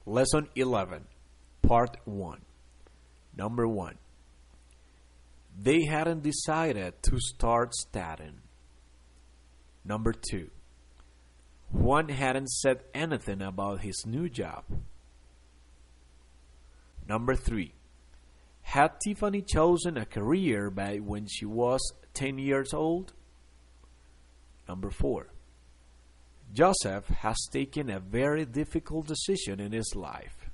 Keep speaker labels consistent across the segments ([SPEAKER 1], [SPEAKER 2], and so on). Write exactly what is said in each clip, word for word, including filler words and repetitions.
[SPEAKER 1] Lesson eleven, Part one. Number one. They hadn't decided to start studying. Number two. Juan hadn't said anything about his new job. Number three. Had Tiffany chosen a career by when she was ten years old? Number four. Joseph has taken a very difficult decision in his life.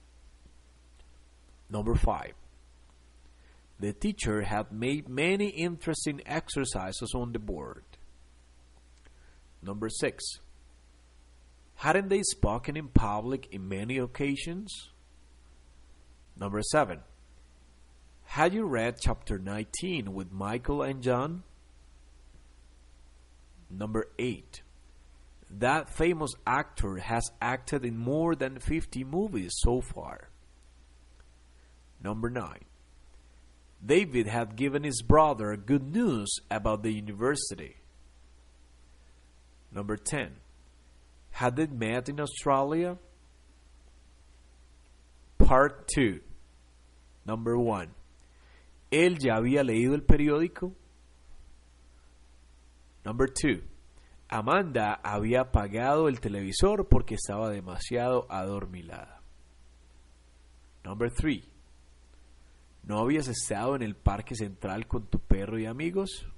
[SPEAKER 1] Number five. The teacher had made many interesting exercises on the board. Number six. Hadn't they spoken in public in many occasions? Number seven. Had you read chapter nineteen with Michael and John? Number eight. That famous actor has acted in more than fifty movies so far. Number nine. David had given his brother good news about the university. Number ten. Had they met in Australia? Part two. Number one. ¿Él ya había leído el periódico? Number two. Amanda había apagado el televisor porque estaba demasiado adormilada. Number three. ¿No habías estado en el parque central con tu perro y amigos?